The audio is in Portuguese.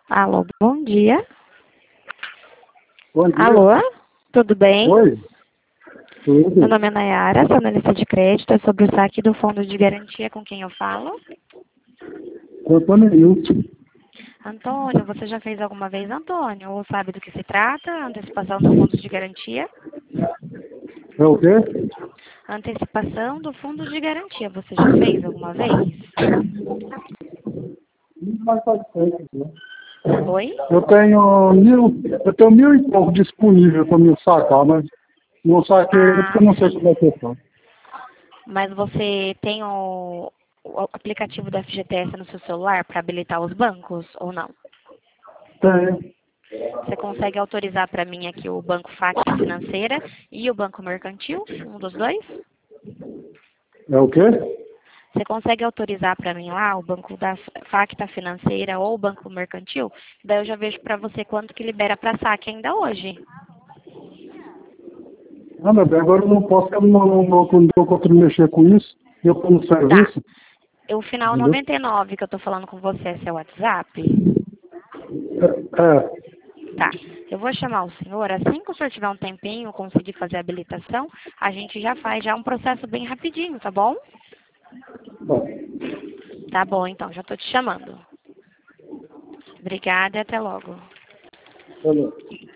Alô, bom dia. Bom dia. Alô, tudo bem? Oi. Tudo. Meu nome é Nayara, sou analista de crédito, é sobre o saque do fundo de garantia com quem eu falo. Com Antônio Nilson. Antônio, você já fez alguma vez, Antônio? Ou sabe do que se trata? Antecipação do fundo de garantia? É o quê? Antecipação do fundo de garantia, você já fez alguma vez? Mas faz tempo, né? Oi? Eu tenho 1.000 e pouco disponível para me sacar, mas não saquei ainda porque Ah, eu não sei se vai sim. ter tanto. Mas você tem o aplicativo da FGTS no seu celular para habilitar os bancos ou não? Tem. Você consegue autorizar para mim aqui o Banco Facta Financeira e o Banco Mercantil, um dos dois? É o quê? Você consegue autorizar para mim lá o Banco da Facta Financeira ou o Banco Mercantil? Daí eu já vejo para você quanto que libera para saque ainda hoje. Ah, meu bem, agora eu não posso, porque eu não estou conseguindo mexer com isso. Eu estou no Tá. serviço, O final entendeu? 99 que eu tô falando com você é seu WhatsApp? É. Tá. Eu vou chamar o senhor, assim que o senhor tiver um tempinho, conseguir fazer a habilitação, a gente já faz já um processo bem rapidinho, tá bom? Bom. Tá bom, então, já tô te chamando. Obrigada e até logo. Tá bom.